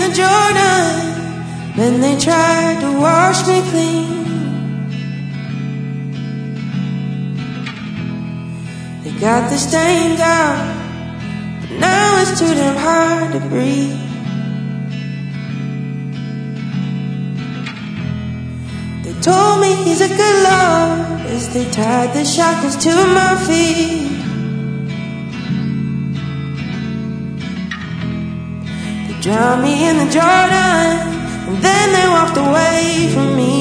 the Jordan, then they tried to wash me clean. They got the stains out, but now it's too damn hard to breathe. They told me he's a good Lord as they tied the shackles to my feet. They drowned me in the Jordan, and then they walked away from me.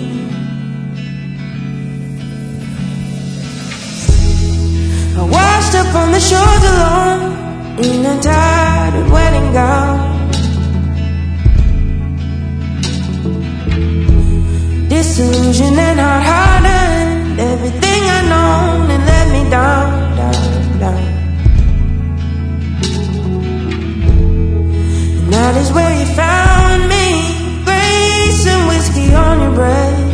I washed up on the shores alone in a tattered wedding gown. Disillusioned and hard-hardened, everything I'd known and let me down, down, down. And that is where you found me, grace and whiskey on your breath.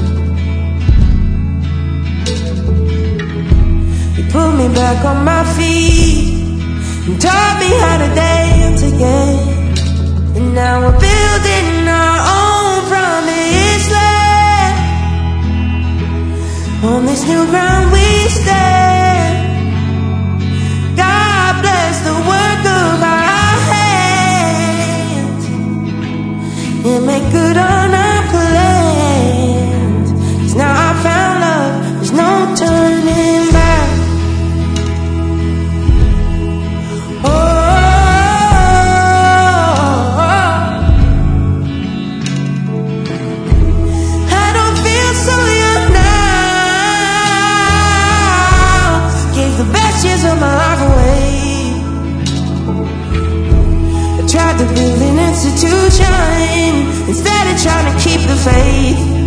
You put me back on my feet and taught me how to dance again. And now we're building our own promised land. On this new ground we stand. God bless the work of our hands, and make good on our plans. 'Cause now I found love, there's no turning back. Of my life away. I tried to build an institution instead of trying to keep the faith.